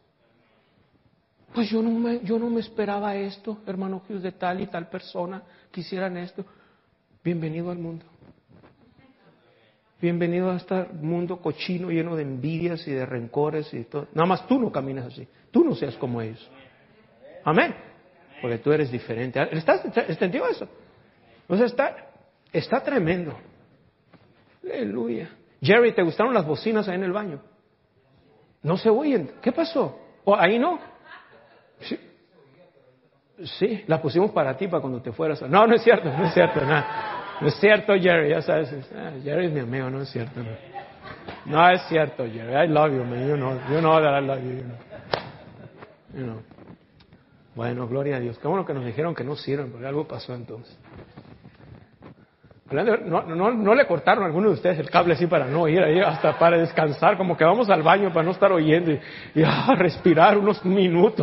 Pues yo no me, yo no me esperaba esto, hermano Hughes, de tal y tal persona quisieran esto. Bienvenido al mundo. Bienvenido a este mundo cochino lleno de envidias y de rencores y todo. Nada más tú no caminas así. Tú no seas como ellos. Amén. Porque tú eres diferente. ¿Estás entendido eso? O sea, está, está tremendo. Aleluya. Jerry, ¿te gustaron las bocinas ahí en el baño? No se oyen. ¿Qué pasó? ¿O ahí no? Sí. Sí, las pusimos para ti, para cuando te fueras. No, no es cierto, no es cierto, nada. No es cierto, Jerry, ya sabes. Ah, Jerry es mi amigo, no es cierto. No, no es cierto, Jerry. I love you, man. You know, you know that I love you. You know. You know. Bueno, gloria a Dios. Qué bueno que nos dijeron que no sirven, porque algo pasó entonces. No, no, no le cortaron a alguno de ustedes el cable así para no ir ahí, hasta para descansar, como que vamos al baño para no estar oyendo y, y ah, respirar unos minutos.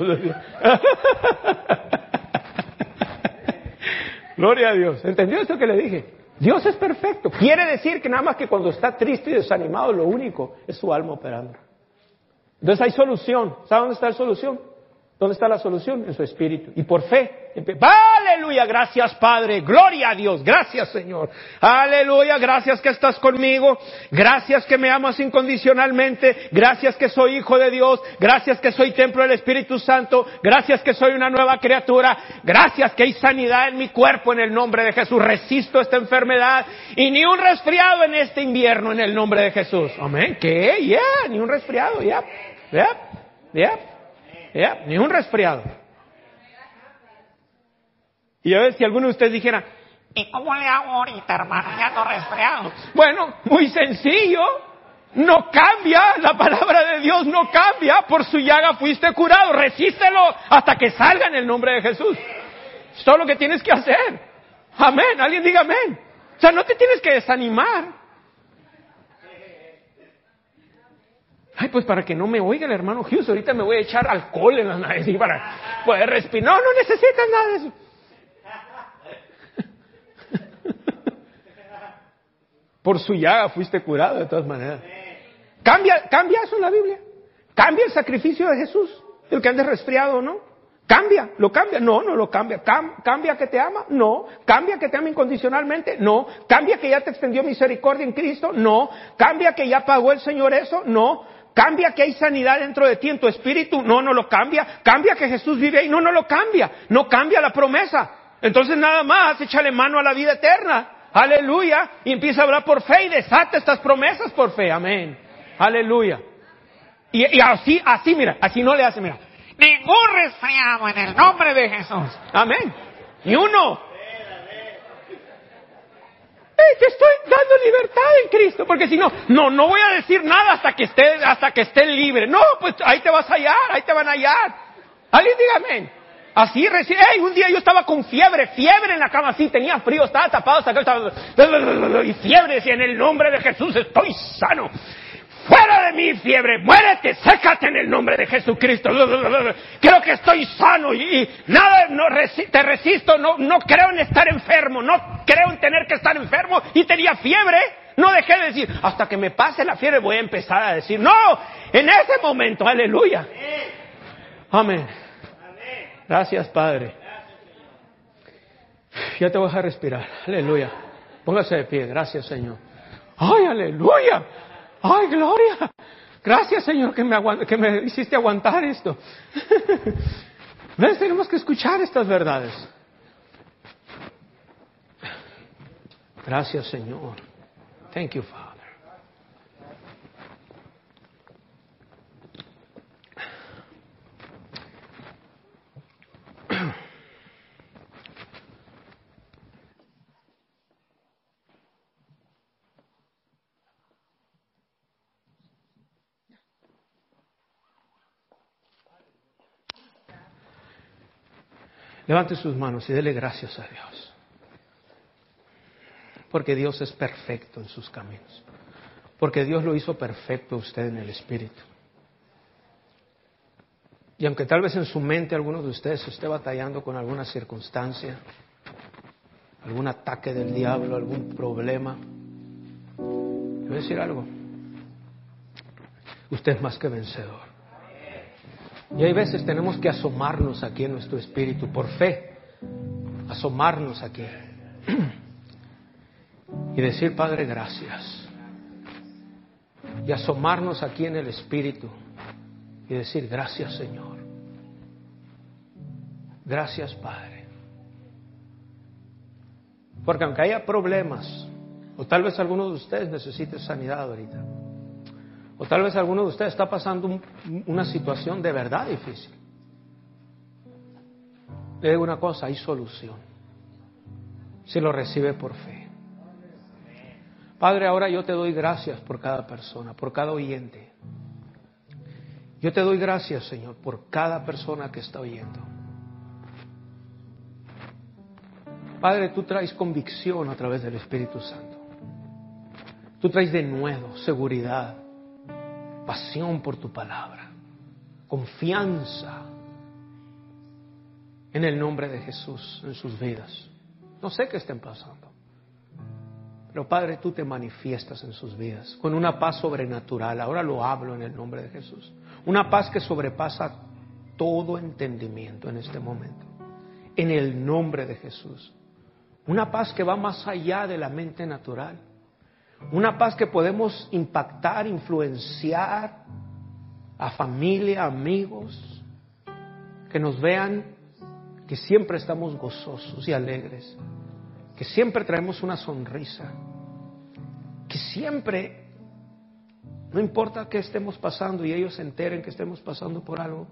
Gloria a Dios. ¿Entendió esto que le dije? Dios es perfecto. Quiere decir que nada más que cuando está triste y desanimado, lo único es su alma operando. Entonces hay solución. ¿Sabe dónde está la solución? ¿Dónde está la solución? En su espíritu. Y por fe. Aleluya, gracias Padre, gloria a Dios, gracias Señor, aleluya, gracias que estás conmigo, gracias que me amas incondicionalmente, gracias que soy hijo de Dios, gracias que soy templo del Espíritu Santo, gracias que soy una nueva criatura, gracias que hay sanidad en mi cuerpo en el nombre de Jesús, resisto esta enfermedad y ni un resfriado en este invierno en el nombre de Jesús. Amén. ¿Qué? Ya, yeah, ni un resfriado, ya, ya, ya, ya, ni un resfriado. Y a ver si alguno de ustedes dijera, ¿Y cómo le hago ahorita, hermano? Ya ando resfriado. Bueno, muy sencillo. No cambia, la palabra de Dios no cambia. Por su llaga fuiste curado. Resístelo hasta que salga en el nombre de Jesús. Es todo lo que tienes que hacer. Amén. Alguien diga amén. O sea, no te tienes que desanimar. Ay, pues para que no me oiga el hermano Hughes, ahorita me voy a echar alcohol en las narices para poder respirar. No, no necesitas nada de eso. Por su llaga fuiste curado de todas maneras. Cambia, cambia eso en la Biblia. Cambia el sacrificio de Jesús. El que andes resfriado o no. Cambia, lo cambia. No, no lo cambia. Cam, cambia que te ama. No. Cambia que te ama incondicionalmente. No. Cambia que ya te extendió misericordia en Cristo. No. Cambia que ya pagó el Señor eso. No. Cambia que hay sanidad dentro de ti en tu espíritu. No, no lo cambia. Cambia que Jesús vive ahí. No, no lo cambia. No cambia la promesa. Entonces nada más échale mano a la vida eterna. Aleluya. Y empieza a hablar por fe y desata estas promesas por fe. Amén. Aleluya. Y, y así, así, mira, así no le hace, mira. Ningún resfriado en el nombre de Jesús. Amén. Ni uno. Hey, te estoy dando libertad en Cristo, porque si no, no, no voy a decir nada hasta que esté, hasta que esté libre. No, pues ahí te vas a hallar, ahí te van a hallar. Alguien diga amén. Así recién, hey, un día yo estaba con fiebre, fiebre en la cama, así, tenía frío, estaba tapado hasta acá, estaba, y fiebre, decía, en el nombre de Jesús estoy sano. Fuera de mí, fiebre, muérete, sécate en el nombre de Jesucristo. Creo que estoy sano y, y nada, no resi- te resisto, no, no creo en estar enfermo, no creo en tener que estar enfermo y tenía fiebre. No dejé de decir, hasta que me pase la fiebre voy a empezar a decir, no, en ese momento, aleluya. Amén. Gracias, Padre. Ya te vas a respirar, aleluya. Póngase de pie, gracias, Señor. Ay, aleluya. ¡Ay, gloria! Gracias, Señor, que me, aguant- que me hiciste aguantar esto. ¿Ves? Tenemos que escuchar estas verdades. Gracias, Señor. Thank you, Father. Levante sus manos y dele gracias a Dios. Porque Dios es perfecto en sus caminos. Porque Dios lo hizo perfecto a usted en el Espíritu. Y aunque tal vez en su mente alguno de ustedes esté batallando con alguna circunstancia, algún ataque del diablo, algún problema, le voy a decir algo. Usted es más que vencedor. Y hay veces tenemos que asomarnos aquí en nuestro espíritu, por fe, asomarnos aquí y decir, Padre, gracias. Y asomarnos aquí en el espíritu y decir, gracias, Señor. Gracias, Padre. Porque aunque haya problemas, o tal vez alguno de ustedes necesite sanidad ahorita, o tal vez alguno de ustedes está pasando un, una situación de verdad difícil. Le digo una cosa, hay solución. Si lo recibe por fe. Padre, ahora yo te doy gracias por cada persona, por cada oyente. Yo te doy gracias, Señor, por cada persona que está oyendo. Padre, tú traes convicción a través del Espíritu Santo. Tú traes denuedo, seguridad, pasión por tu palabra, confianza en el nombre de Jesús en sus vidas. No sé qué estén pasando, pero Padre, tú te manifiestas en sus vidas con una paz sobrenatural. Ahora lo hablo en el nombre de Jesús. Una paz que sobrepasa todo entendimiento en este momento, en el nombre de Jesús. Una paz que va más allá de la mente natural. Una paz que podemos impactar, influenciar a familia, amigos, que nos vean que siempre estamos gozosos y alegres, que siempre traemos una sonrisa, que siempre, no importa qué estemos pasando y ellos se enteren que estemos pasando por algo,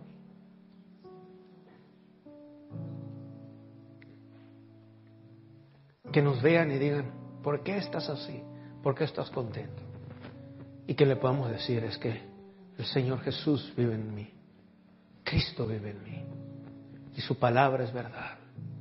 que nos vean y digan, ¿por qué estás así? ¿Por qué estás contento? Y que le podamos decir es que el Señor Jesús vive en mí. Cristo vive en mí. Y su palabra es verdad.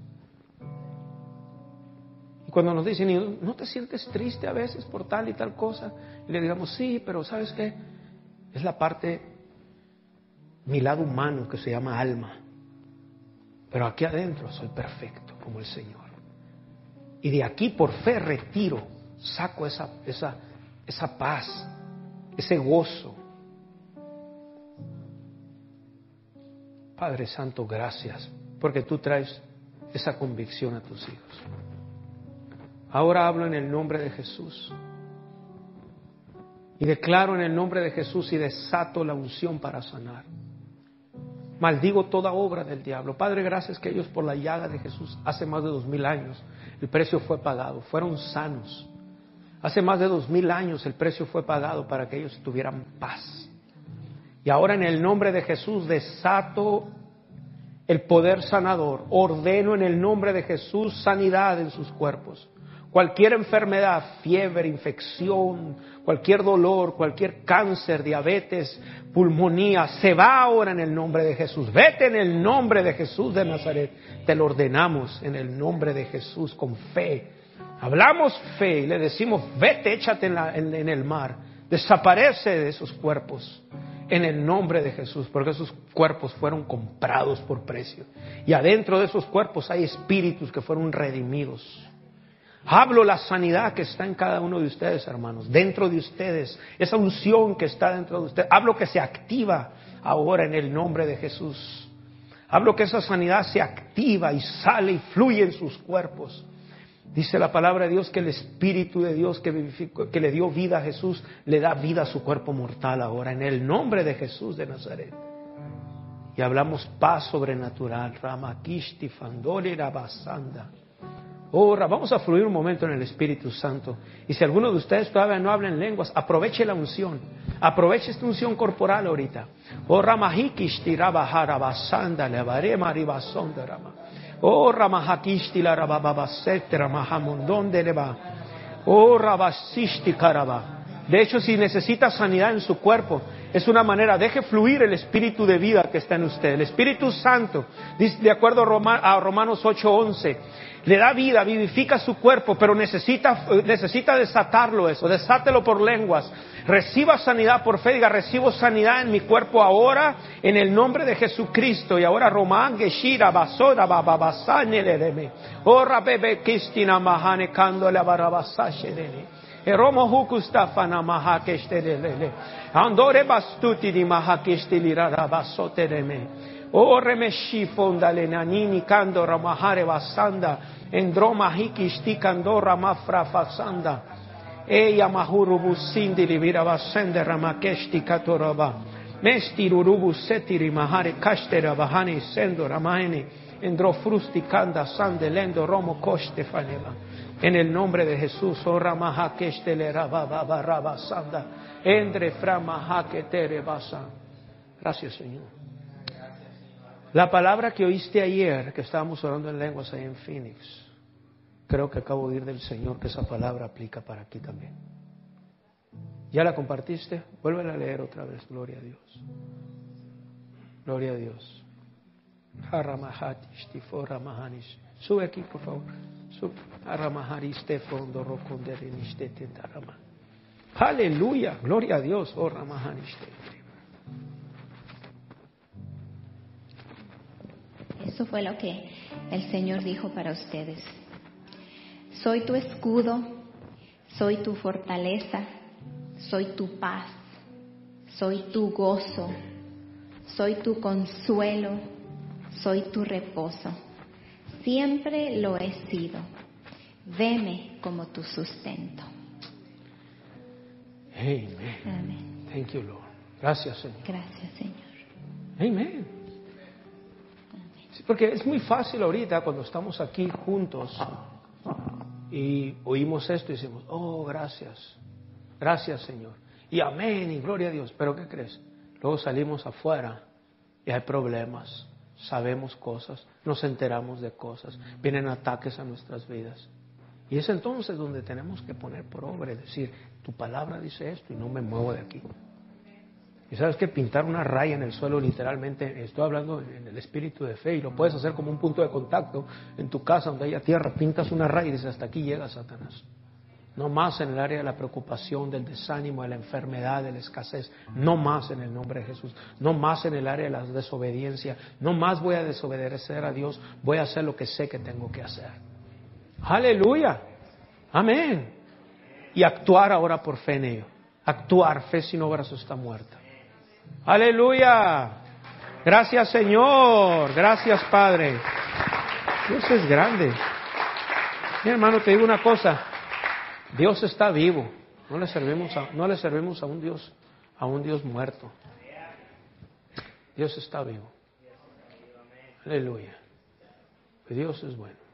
Y cuando nos dicen, ¿no te sientes triste a veces por tal y tal cosa? Y le digamos, sí, pero ¿sabes qué? Es la parte, mi lado humano que se llama alma. Pero aquí adentro soy perfecto como el Señor. Y de aquí por fe retiro, saco esa, esa, esa paz, ese gozo. Padre Santo, gracias, porque tú traes esa convicción a tus hijos. Ahora hablo en el nombre de Jesús. Y declaro en el nombre de Jesús y desato la unción para sanar. Maldigo toda obra del diablo. Padre, gracias que ellos por la llaga de Jesús, hace más de dos mil años, el precio fue pagado. Fueron sanos. Hace más de dos mil años el precio fue pagado para que ellos tuvieran paz. Y ahora en el nombre de Jesús desato el poder sanador. Ordeno en el nombre de Jesús sanidad en sus cuerpos. Cualquier enfermedad, fiebre, infección, cualquier dolor, cualquier cáncer, diabetes, pulmonía, se va ahora en el nombre de Jesús. Vete en el nombre de Jesús de Nazaret. Te lo ordenamos en el nombre de Jesús con fe. Hablamos fe y le decimos, vete, échate en, la, en, en el mar. Desaparece de esos cuerpos en el nombre de Jesús, porque esos cuerpos fueron comprados por precio. Y adentro de esos cuerpos hay espíritus que fueron redimidos. Hablo la sanidad que está en cada uno de ustedes, hermanos, dentro de ustedes, esa unción que está dentro de ustedes. Hablo que se activa ahora en el nombre de Jesús. Hablo que esa sanidad se activa y sale y fluye en sus cuerpos. Dice la palabra de Dios que el Espíritu de Dios que, vivificó, que le dio vida a Jesús, le da vida a su cuerpo mortal ahora, en el nombre de Jesús de Nazaret. Y hablamos paz sobrenatural. Ramakishti Fandori Rabasanda. Ora, vamos a fluir un momento en el Espíritu Santo. Y si alguno de ustedes todavía no habla en lenguas, aproveche la unción. Aproveche esta unción corporal ahorita. Ora mahikishti rabaharabasanda levarema ribasonda rama. Oh, Ramahakishti la Rabababasete Ramahamondón de Leva. Oh, Rabasisti Karaba. De hecho, si necesita sanidad en su cuerpo, es una manera, deje fluir el espíritu de vida que está en usted. El Espíritu Santo, de acuerdo a Romanos ocho once, le da vida, vivifica su cuerpo, pero necesita, necesita desatarlo eso, desátelo por lenguas. Reciba sanidad por fe, diga, recibo sanidad en mi cuerpo ahora, en el nombre de Jesucristo. Y ahora Román, Geshira, Basora, Bababasane, Lereme. Ora bebe Kistina Mahane, Candole, Barabasashe, Eromo Hukustafana Mahakeshtelele. Andore Bastuti di Mahakeshtelira Rabasotereme. O remeshi fondale nanini kando ramahare vasanda endroma hikishti kando ramafra fasanda e yamahuru busindi libira vasende ramakeshti katoraba mesti rurubu setiri mahare kashtera bahani sendo ramahene endro frusti kanda sande lendo romo koste faneva. En el nombre de Jesús, oh ramahakeshtele rababa rabasanda endre framahaketere basa. Gracias, Señor. La palabra que oíste ayer, que estábamos orando en lenguas ahí en Phoenix, creo que acabo de oír del Señor que esa palabra aplica para aquí también. ¿Ya la compartiste? Vuélvela a leer otra vez. Gloria a Dios. Gloria a Dios. Sube aquí, por favor. Sube. Aleluya. Gloria a Dios. Oh, Ramahaniste. Eso fue lo que el Señor dijo para ustedes. Soy tu escudo, soy tu fortaleza, soy tu paz, soy tu gozo, soy tu consuelo, soy tu reposo. Siempre lo he sido. Veme como tu sustento. Amen. Amén. Thank you, Lord. Gracias, Señor. Gracias, Señor. Amen. Sí, porque es muy fácil ahorita cuando estamos aquí juntos y oímos esto y decimos, oh, gracias, gracias, Señor, y amén, y gloria a Dios. Pero ¿qué crees? Luego salimos afuera y hay problemas, sabemos cosas, nos enteramos de cosas, vienen ataques a nuestras vidas Y es entonces donde tenemos que poner por obra, es decir, tu palabra dice esto y no me muevo de aquí. Y sabes que pintar una raya en el suelo, literalmente, estoy hablando en el espíritu de fe, y lo puedes hacer como un punto de contacto en tu casa donde haya tierra, pintas una raya y dices, hasta aquí llega Satanás. No más en el área de la preocupación, del desánimo, de la enfermedad, de la escasez. No más en el nombre de Jesús. No más en el área de la desobediencia. No más voy a desobedecer a Dios. Voy a hacer lo que sé que tengo que hacer. Aleluya. Amén. Y actuar ahora por fe en ello. Actuar. Fe sin obras está muerta. Aleluya. Gracias, Señor. Gracias, Padre. Dios es grande. Mi hermano, te digo una cosa. Dios está vivo. No le servimos a, no le servimos a un Dios, a un Dios muerto. Dios está vivo. Aleluya. Dios es bueno.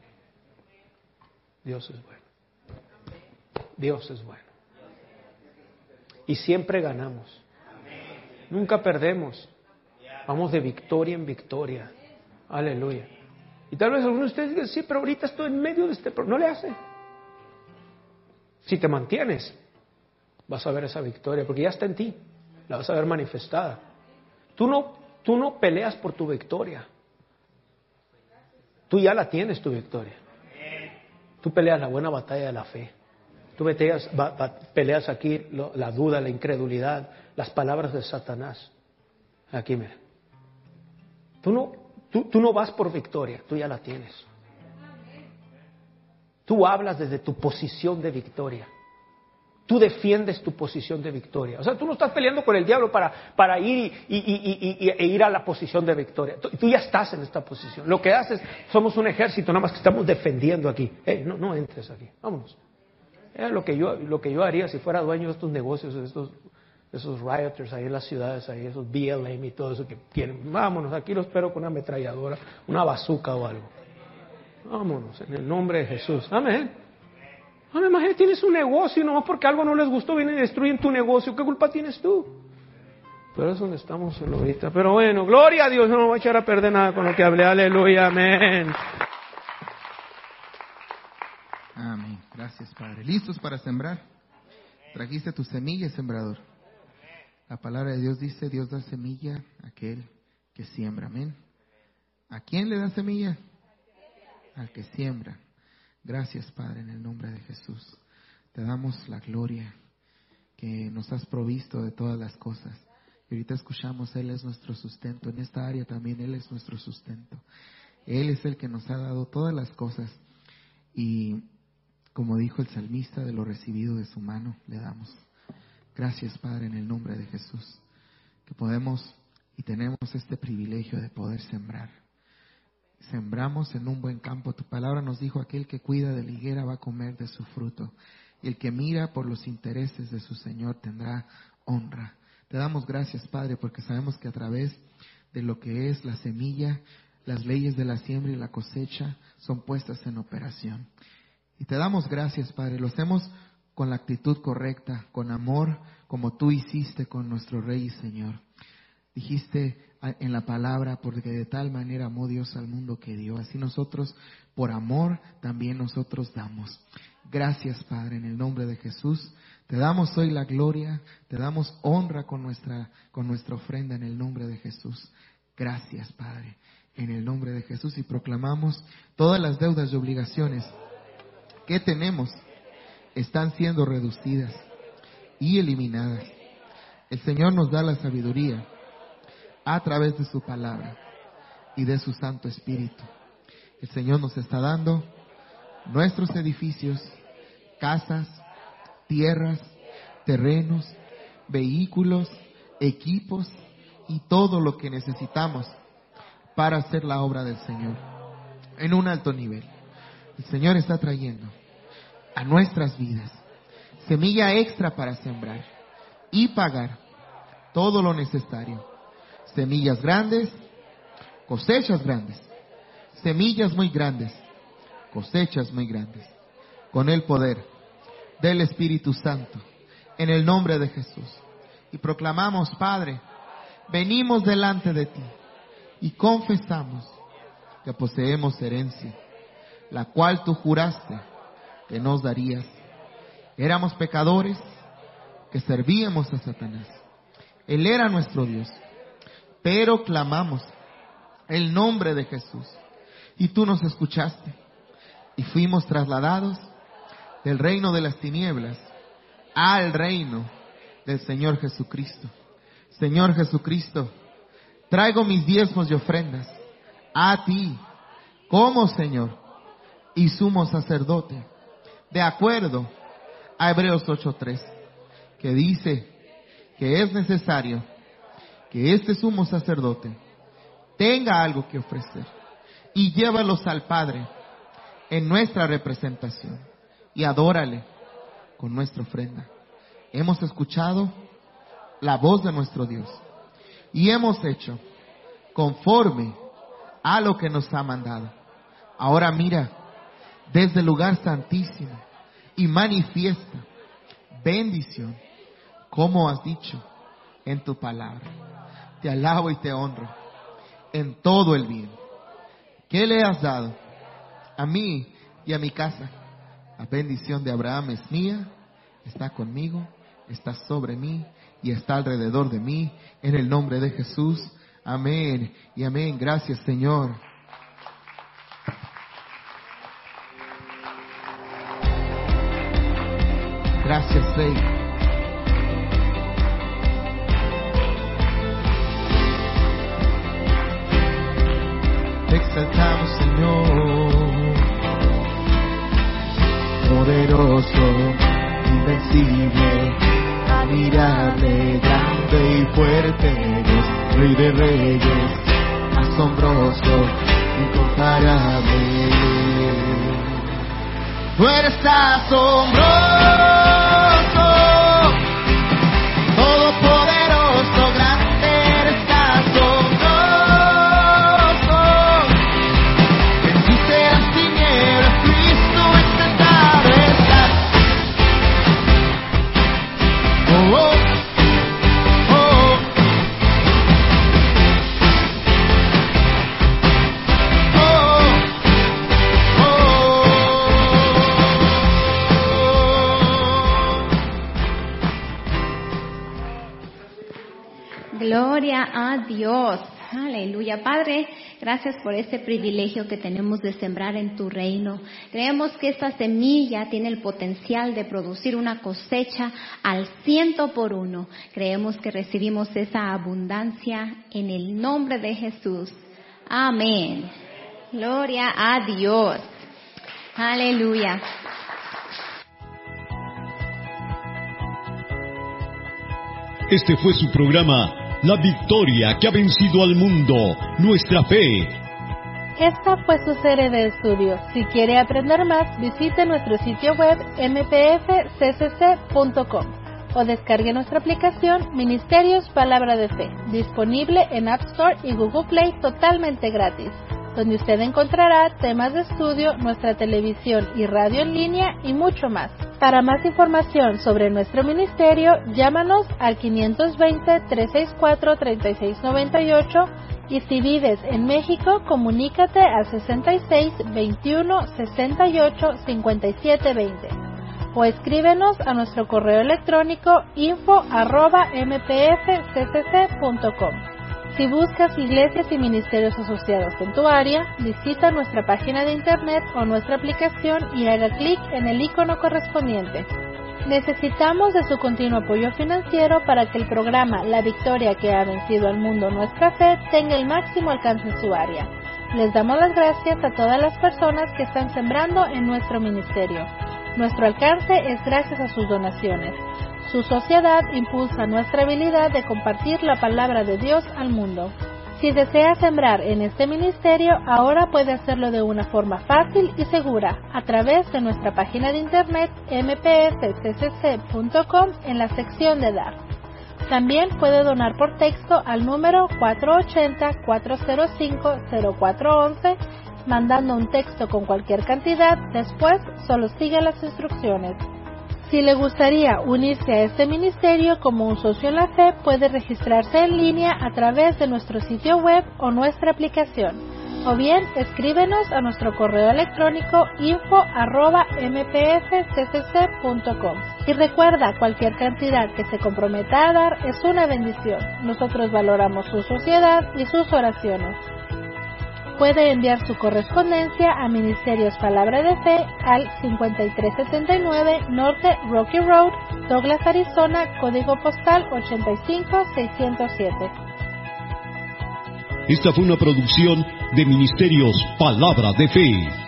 Dios es bueno. Dios es bueno. Y siempre ganamos. Nunca perdemos. Vamos de victoria en victoria. Aleluya. Y tal vez algunos de ustedes digan, sí, pero ahorita estoy en medio de este problema. No le hace. Si te mantienes, vas a ver esa victoria, porque ya está en ti, la vas a ver manifestada. Tú no, tú no peleas por tu victoria, tú ya la tienes, tu victoria. Tú peleas la buena batalla de la fe. Tú peleas, ba, ba, peleas aquí lo, la duda, la incredulidad, las palabras de Satanás. Aquí, mira. Tú no, tú, tú no vas por victoria, tú ya la tienes. Tú hablas desde tu posición de victoria. Tú defiendes tu posición de victoria. O sea, tú no estás peleando con el diablo para, para ir y, y, y, y, e ir a la posición de victoria. Tú, tú ya estás en esta posición. Lo que haces, somos un ejército, nada más que estamos defendiendo aquí. Hey, no, no entres aquí. Vámonos. Es lo que yo, lo que yo haría si fuera dueño de estos negocios, de estos, de esos rioters ahí en las ciudades, ahí esos B L M y todo eso que quieren. Vámonos, aquí los espero con una ametralladora, una bazooka o algo. Vámonos, en el nombre de Jesús. Amén. Amén. Imagínate, tienes un negocio y nomás porque algo no les gustó vienen y destruyen tu negocio. ¿Qué culpa tienes tú? Pero es donde estamos ahorita. Pero bueno, gloria a Dios. No me voy a echar a perder nada con lo que hablé. Aleluya. Amén. Amén. Gracias, Padre. ¿Listos para sembrar? Trajiste tu semilla, sembrador. La palabra de Dios dice, Dios da semilla a aquel que siembra. Amén. ¿A quién le da semilla? Al que siembra. Gracias, Padre, en el nombre de Jesús. Te damos la gloria que nos has provisto de todas las cosas. Y ahorita escuchamos, Él es nuestro sustento. En esta área también Él es nuestro sustento. Él es el que nos ha dado todas las cosas. Y como dijo el salmista, de lo recibido de su mano le damos. Gracias, Padre, en el nombre de Jesús. Que podemos y tenemos este privilegio de poder sembrar. Sembramos en un buen campo. Tu palabra nos dijo, aquel que cuida de la higuera va a comer de su fruto. Y el que mira por los intereses de su Señor tendrá honra. Te damos gracias, Padre, porque sabemos que a través de lo que es la semilla, las leyes de la siembra y la cosecha son puestas en operación. Y te damos gracias, Padre. Lo hacemos con la actitud correcta, con amor, como tú hiciste con nuestro Rey y Señor. Dijiste en la palabra, porque de tal manera amó Dios al mundo que dio. Así nosotros, por amor, también nosotros damos. Gracias, Padre, en el nombre de Jesús. Te damos hoy la gloria, te damos honra con nuestra, con nuestra ofrenda en el nombre de Jesús. Gracias, Padre, en el nombre de Jesús. Y proclamamos todas las deudas y obligaciones que tenemos están siendo reducidas y eliminadas. El Señor nos da la sabiduría a través de su palabra y de su Santo Espíritu. El Señor nos está dando nuestros edificios, casas, tierras, terrenos, vehículos, equipos y todo lo que necesitamos para hacer la obra del Señor en un alto nivel. El Señor está trayendo a nuestras vidas semilla extra para sembrar y pagar todo lo necesario. Semillas grandes, cosechas grandes. Semillas muy grandes, cosechas muy grandes. Con el poder del Espíritu Santo, en el nombre de Jesús. Y proclamamos, Padre, venimos delante de ti y confesamos que poseemos herencia, la cual tú juraste que nos darías. Éramos pecadores que servíamos a Satanás. Él era nuestro Dios, pero clamamos el nombre de Jesús y tú nos escuchaste y fuimos trasladados del reino de las tinieblas al reino del Señor Jesucristo. Señor Jesucristo, traigo mis diezmos y ofrendas a ti como Señor y sumo sacerdote, de acuerdo a Hebreos ocho tres, que dice que es necesario que este sumo sacerdote tenga algo que ofrecer y llévalos al Padre en nuestra representación y adórale con nuestra ofrenda. Hemos escuchado la voz de nuestro Dios y hemos hecho conforme a lo que nos ha mandado. Ahora mira desde el lugar santísimo y manifiesta bendición, como has dicho en tu palabra. Te alabo y te honro en todo el bien que le has dado a mí y a mi casa. La bendición de Abraham es mía, está conmigo, está sobre mí y está alrededor de mí, en el nombre de Jesús. Amén y amén. Gracias, Señor. Gracias, Rey. Te exaltamos, Señor, poderoso, invencible, admirable, grande y fuerte eres, Rey de reyes, asombroso, incomparable. Tú eres asombroso, todopoderoso, grande, eres asombroso. Venciste las tinieblas, Cristo exaltado estás. Oh, oh, oh. Gloria a Dios. Aleluya. Padre, gracias por este privilegio que tenemos de sembrar en tu reino. Creemos que esta semilla tiene el potencial de producir una cosecha al ciento por uno. Creemos que recibimos esa abundancia en el nombre de Jesús. Amén. Gloria a Dios. Aleluya. Este fue su programa, La Victoria que ha vencido al mundo, nuestra fe. Esta fue su serie de estudios. Si quiere aprender más, visite nuestro sitio web m p f c c c punto com o descargue nuestra aplicación Ministerios Palabra de Fe, disponible en App Store y Google Play totalmente gratis, donde usted encontrará temas de estudio, nuestra televisión y radio en línea y mucho más. Para más información sobre nuestro ministerio, llámanos al quinientos veinte, trescientos sesenta y cuatro, treinta y seis noventa y ocho y si vives en México, comunícate al sesenta y seis, veintiuno, sesenta y ocho, cincuenta y siete veinte o escríbenos a nuestro correo electrónico info arroba m p f c c c punto com. Si buscas iglesias y ministerios asociados en tu área, visita nuestra página de internet o nuestra aplicación y haga clic en el icono correspondiente. Necesitamos de su continuo apoyo financiero para que el programa La Victoria que ha vencido al mundo, nuestra fe, tenga el máximo alcance en su área. Les damos las gracias a todas las personas que están sembrando en nuestro ministerio. Nuestro alcance es gracias a sus donaciones. Su sociedad impulsa nuestra habilidad de compartir la palabra de Dios al mundo. Si desea sembrar en este ministerio, ahora puede hacerlo de una forma fácil y segura a través de nuestra página de internet m p f c c c punto com en la sección de Dar. También puede donar por texto al número cuatro ocho cero, cuatro cero cinco, cero cuatro uno uno, mandando un texto con cualquier cantidad. Después, solo siga las instrucciones. Si le gustaría unirse a este ministerio como un socio en la fe, puede registrarse en línea a través de nuestro sitio web o nuestra aplicación. o bien escríbenos a nuestro correo electrónico info arroba m p f c c c punto com. Y recuerda, cualquier cantidad que se comprometa a dar es una bendición. Nosotros valoramos su sociedad y sus oraciones. Puede enviar su correspondencia a Ministerios Palabra de Fe al cincuenta y tres setenta y nueve Norte Rocky Road, Douglas, Arizona, código postal ochenta y cinco seiscientos siete. Esta fue una producción de Ministerios Palabra de Fe.